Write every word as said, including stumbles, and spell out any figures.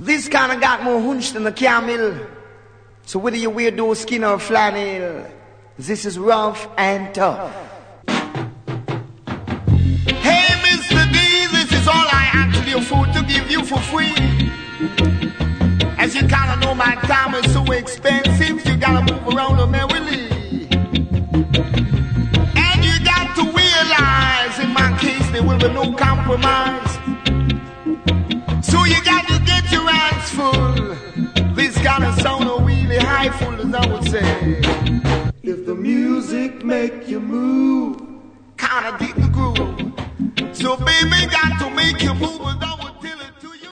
This kind of got more hunch than a camel. So whether you wear those skin or flannel, this is rough and tough. Hey, Mister D, this is all I actually afford to give you for free. As you kinda know, my time is so expensive, you gotta move around merrily. And you got to realize, in my case, there will be no compromise. So you got to get your hands full. This kind of sound are really high full, as I would say.